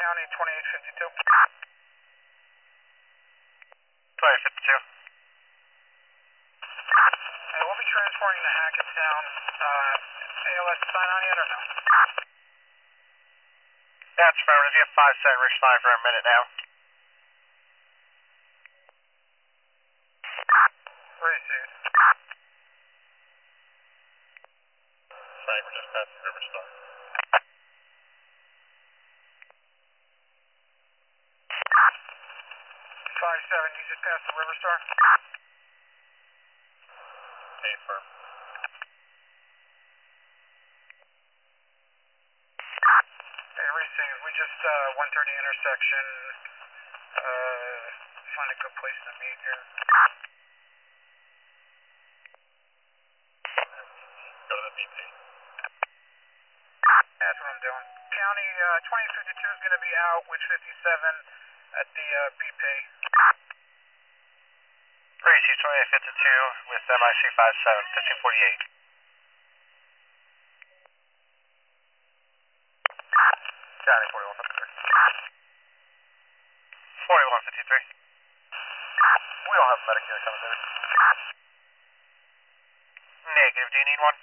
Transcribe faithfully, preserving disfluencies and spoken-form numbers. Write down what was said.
County twenty-eight fifty-two. twenty-eight fifty-two. Hey, we'll be transporting to Hackettstown. Uh, A L S sign on yet or no? That's affirmative. You have five seven Rich five for a minute now. Received. Sorry, we're just passing River Star. five seven, you just passed the River Star? Eight firm. Hey, received. We just, uh, one thirty intersection. Uh, find a good place to meet here. Go to the B P. That's what I'm doing. County, uh, twenty fifty-two is going to be out with fifty-seven at the, uh, B P. Receive twenty-eight fifty-two with M I C five seven, fifteen forty-eight. County forty-one fifty-three. forty-one fifty-three. We don't have a medic unit coming through. Negative, do you need one?